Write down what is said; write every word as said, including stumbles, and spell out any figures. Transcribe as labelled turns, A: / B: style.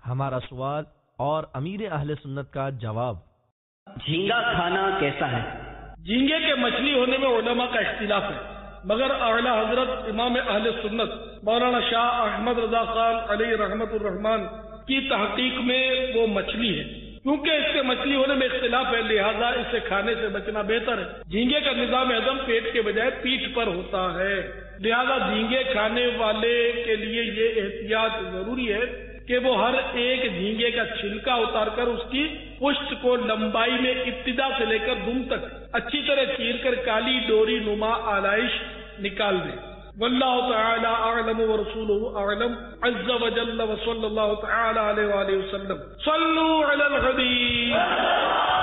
A: हमारा सवाल और अमीर अहले सुन्नत का जवाब।
B: झींगा खाना कैसा है?
C: झींगे के मछली होने में उलमा का इख्तिलाफ है, मगर आला हजरत इमाम अहले सुन्नत मौलाना शाह अहमद रजा खान अलैहि रहमतुर रहमान की तहकीक में वो मछली है। क्योंकि इसके मछली होने में इख्तिलाफ है, लिहाजा इसे खाने से बचना बेहतर है। झींगे का निजाम हजम पेट के बजाय पीठ पर होता है, लिहाजा झींगे खाने वाले के लिए ये एहतियात जरूरी है कि वो हर एक झींगे का छिलका उतारकर उसकी पुष्ट को लंबाई में इब्तिदा से लेकर दुम तक अच्छी तरह चीर कर काली डोरी नुमा आलाइश निकाल दे। वल्लाहु तआला अअलम व रसूलुहु अअलम अज़्ज़ व जल्ल व सल्लल्लाहु तआला अलैहि व आलिहि वसल्लम। सल्लू अलल हबीब।